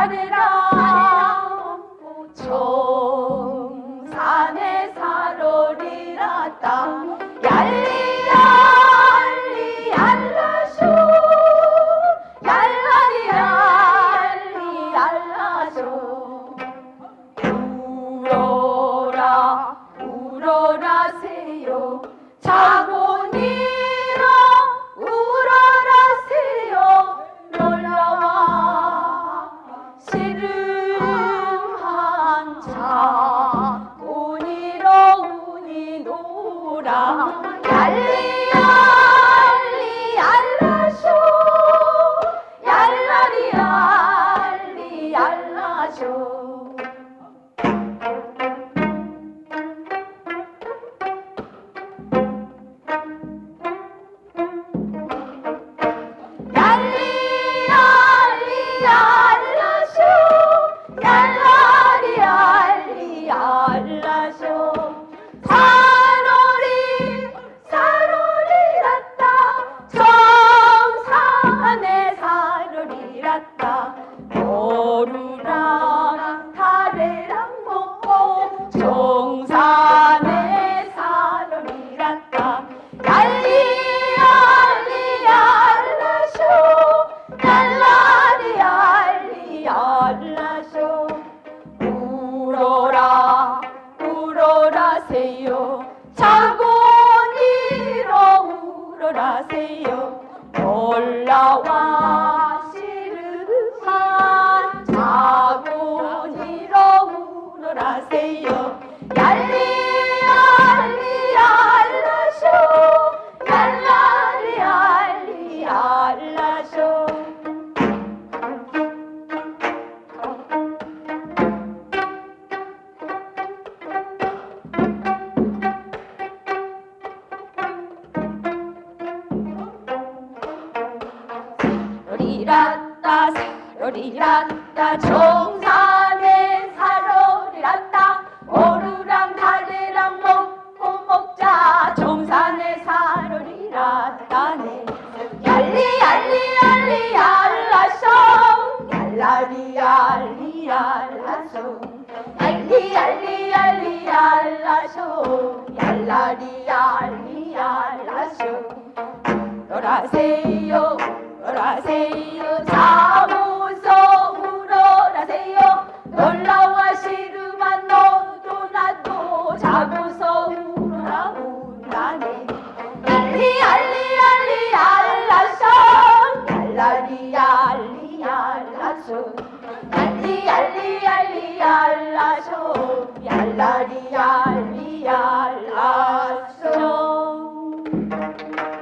다리랑 정산에 살오리라다 얄리 얄리 얄라쇼 얄라리 얄리 얄라쇼 울어라 울어라세요 자고니라 울어라세요 놀라와 시름한 자고니로 우니 노라 얄리 얄리 얄라쇼 얄라리 얄리 얄라쇼 정산에 살오리라다 얄리 얄리 얄라쇼 얄라리 얄리 얄라쇼 울어라 울어라세요 자고니로 울어라세요 놀라와 시름한 자고니로 울어라세요 얄리 얄리 얄라쇼 얄라리 얄리 얄라쇼 사로리라따 사로리라따 정산에 사로리라따 오루랑 다리랑 먹고 먹자 정산에 사로리라따네 얄리 얄리 얄리 얄라쇼 얄라리 얄리 얄라쇼 얄리 얄리 얄리 얄라쇼 얄라리 얄리 얄라쇼 울어라세요 울어라세요 자고서 울어라세요 놀라와 시름한 너도 나도 자고서 울어라 울라네 얄리 얄리 얄리 얄라쇼 얄라리 얄리 얄라쇼 얄리 얄리 얄리 얄라쇼 얄라리 얄리 얄라쇼